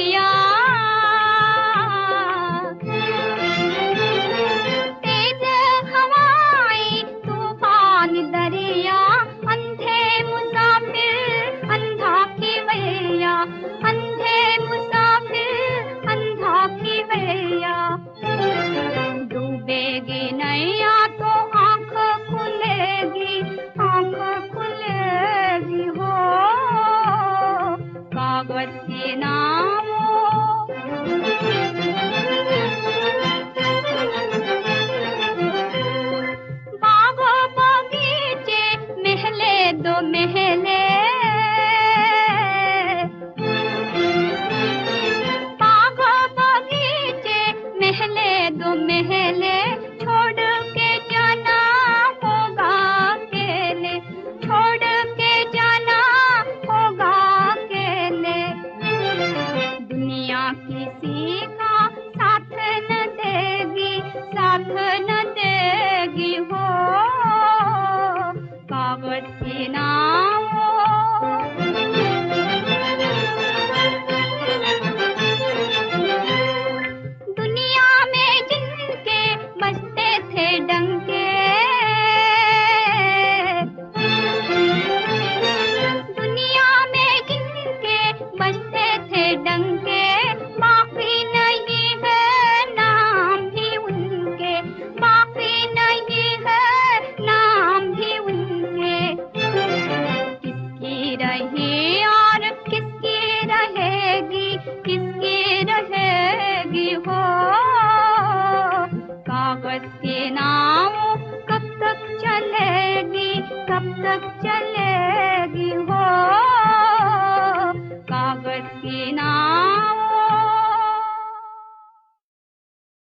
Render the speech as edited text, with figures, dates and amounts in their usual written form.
नैया। तेज हवाएं तूफान दरिया, अंधे मुसाफिर अंधा केवैया, अंधे मुसाफिर अंधा केवैया। डूबेगी नैया तो आँख खुलेगी, आँख खुलेगी हो, कागज के नामों। बागों बगीचे महले दो महले, बागों बगीचे महले दो महले, छोड़ के जाना होगा अकेले, छोड़ के जाना होगा अकेले। दुनिया किसी का